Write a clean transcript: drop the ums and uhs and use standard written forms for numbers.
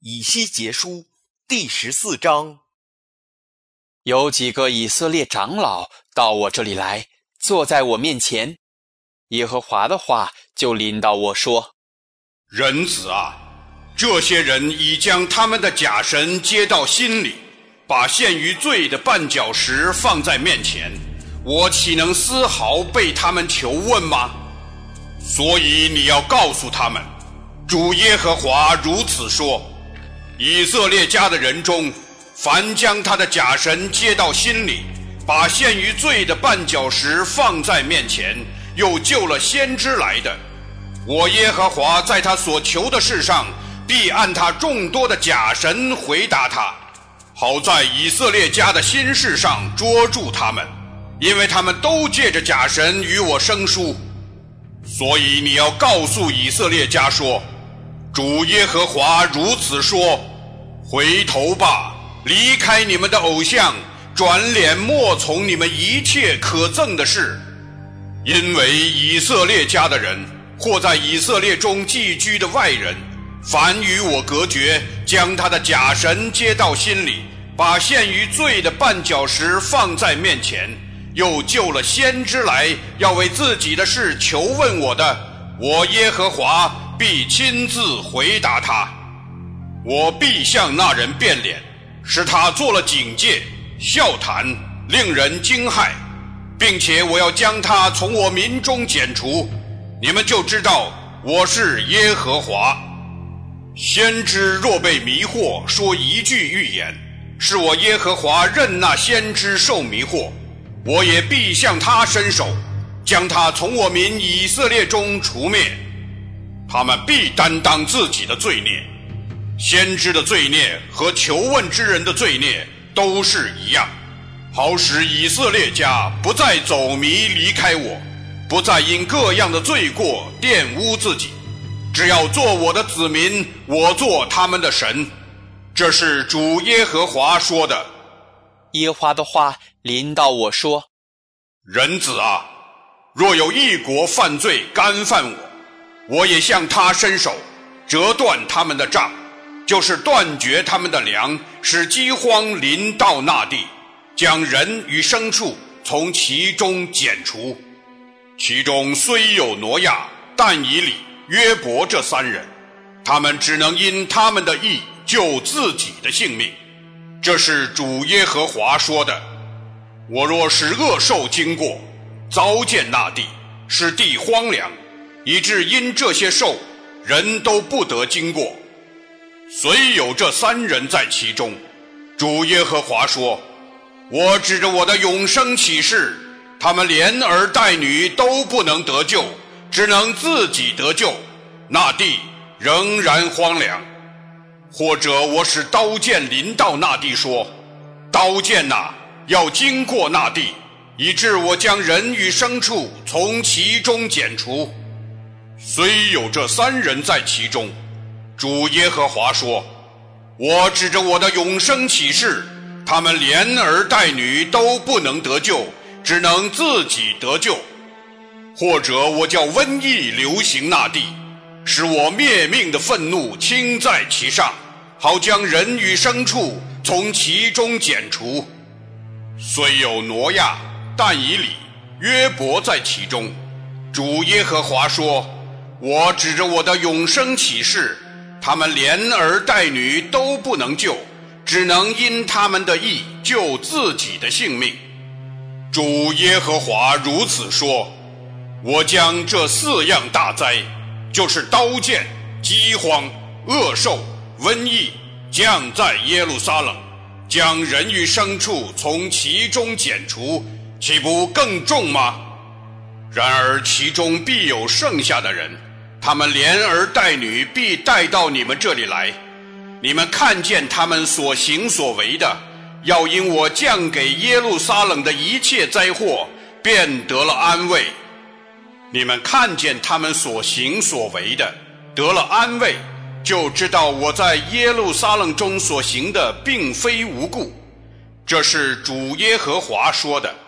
以西结书第14章。 有几个以色列长老到我这里来，坐在我面前，耶和华的话就临到我说： 人子啊，这些人已将他们的假神接到心里，把陷于罪的绊脚石放在面前，我岂能丝毫被他们求问吗？所以你要告诉他们，主耶和华如此说：以色列家的人中，凡将他的假神接到心里，把陷于罪的绊脚石放在面前，又救了先知来的，我耶和华在他所求的事上，必按他众多的假神回答他，好在以色列家的心事上捉住他们，因为他们都借着假神与我生疏。所以你要告诉以色列家说，主耶和华如此说：回头吧，离开你们的偶像，转脸莫从你们一切可憎的事。因为以色列家的人，或在以色列中寄居的外人，凡与我隔绝，将他的假神接到心里，把陷于罪的绊脚石放在面前，又救了先知来，要为自己的事求问我的，我耶和华必亲自回答他。我必向那人变脸，使他做了警戒、笑谈，令人惊骇，并且我要将他从我民中剪除，你们就知道我是耶和华。先知若被迷惑，说一句预言，是我耶和华任那先知受迷惑，我也必向他伸手，将他从我民以色列中除灭。他们必担当自己的罪孽，先知的罪孽和求问之人的罪孽都是一样，好使以色列家不再走迷离开我，不再因各样的罪过玷污自己，只要做我的子民，我做他们的神。这是主耶和华说的。 耶和华的话临到我说： 人子啊，若有一国犯罪干犯我，我也向他伸手，折断他们的杖，就是断绝他们的粮，使饥荒临到那地，将人与牲畜从其中剪除。其中虽有挪亚、但以理、约伯这3人，他们只能因他们的义救自己的性命。这是主耶和华说的。我若使恶兽经过，糟践那地，使地荒凉，以致因这些兽人都不得经过，虽有这3人在其中，主耶和华说：我指着我的永生起誓，他们连儿带女都不能得救，只能自己得救，那地仍然荒凉。或者我使刀剑临到那地，说：刀剑哪，要经过那地，以致我将人与牲畜从其中剪除。虽有这3人在其中，主耶和华说：我指着我的永生起誓，他们连儿带女都不能得救，只能自己得救。或者我叫瘟疫流行那地，使我灭命的愤怒倾在其上，好将人与牲畜从其中剪除。虽有挪亚、但以理、约伯在其中，主耶和华说：我指着我的永生起誓，他们连儿带女都不能救，只能因他们的义救自己的性命。主耶和华如此说：我将这4样大灾，就是刀剑、饥荒、恶兽、瘟疫，降在耶路撒冷，将人与牲畜从其中剪除，岂不更重吗？然而其中必有剩下的人，他们连儿带女必带到你们这里来，你们看见他们所行所为的，要因我降给耶路撒冷的一切灾祸，便得了安慰。你们看见他们所行所为的，得了安慰，就知道我在耶路撒冷中所行的并非无故。这是主耶和华说的。